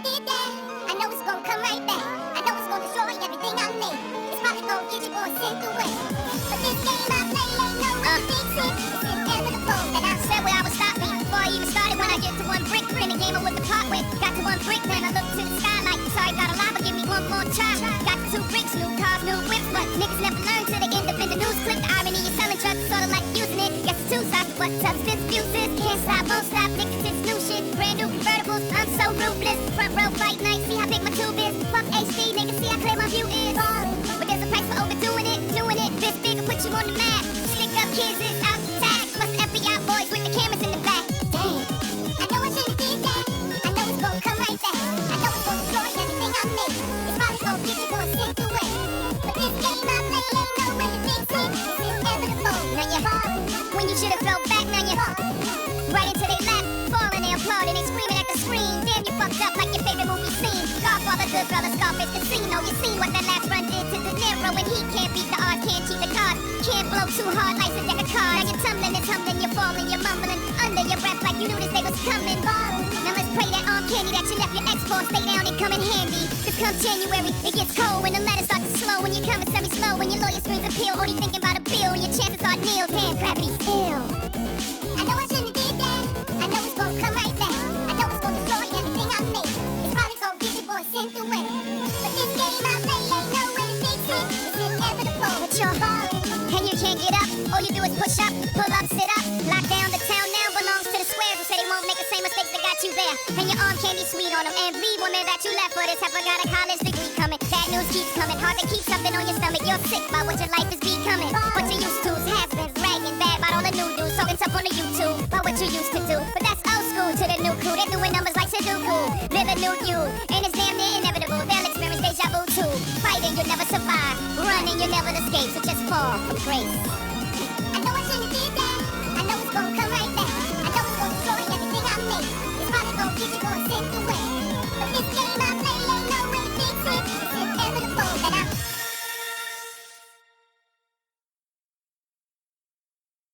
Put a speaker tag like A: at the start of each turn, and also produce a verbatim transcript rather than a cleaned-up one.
A: did that. I know it's gonna come right back. I know it's gonna destroy everything I made. It's probably gonna get you boys sent away. But this game I play ain't no way to fix it. It's inevitable that I said where I would stop me before I even started. When I get to one brick, in the game I would depart with. Got to one brick, then I look to the sky like, sorry, got a lie, but give me one more try. Got to two bricks, new cars, new whips, but niggas never learn till they end up in the news clip. The irony is selling drugs, sorta like using it. Guess it's two sides to what substance abuse is. Can't stop, won't stop, niggas, it's new shit. Brand new convertibles, I'm so ruthless. Front row, fight night, see how big my tube is. Fuck H D, niggas, see how clear my view is. But there's a price for overdoing it, doing it. This big will put you on the map. Stick up kids is out to tag. Plus F B I boys with the cameras in the back. Damn, I know I should've did that. I know it's gonna come right back. I know it's gonna destroy everything I made. It's probably gonna get you boys sent away. But this game I play ain't no way to fix it. It's inevitable. Now you're hard when you should've fell back. Now you're hard right into their lap, falling, they applaud and they screaming at the screen. Damn, you fucked up like your favorite movie scene. Godfather, Goodfellas, Scarface, Casino. You seen what that last run did to De Niro, and he can't beat the odds, can't cheat the cards, can't blow too hard, life's a deck of cards. Now you're tumbling and tumbling, you're falling, you're mumbling under your breath like you knew this day was coming. Now let's pray that arm candy that you left your ex for stay down and come in handy. Cause come January, it gets cold when the letters start to slow, when your commissary slow, when your lawyer screams appeal, only thinking about a bill, when your chances are nil. Damn, gravity's ill. I know I shouldn't have did that. I know it's gonna come right back. I know it's gonna destroy everything I made. It's probably gonna get you boys sent away. But this game I play ain't no way to fix it. It's inevitable. But you're falling and you can't get up. All you do is push up, pull up, sit up. Lock down the town now belongs to the squares who say they won't make the same mistakes that got you there. And your arm can't be sweet on them. And leave woman that you left for this heifer got a college degree coming. Bad news keeps coming. Hard to keep something on your stomach. You're sick by what your life is becoming. What you used to's has-beens bragging bad about all the new dudes talking tough on the YouTube about what you used to do. But that's old school to the new crew. They're doing numbers like Sudoku. Live a new you, and it's damn near inevitable. They'll experience deja vu too. Fighting, you'll never survive. Running, you'll never escape. So just fall from grace. I know I shouldn't have did that. I know it's gonna come.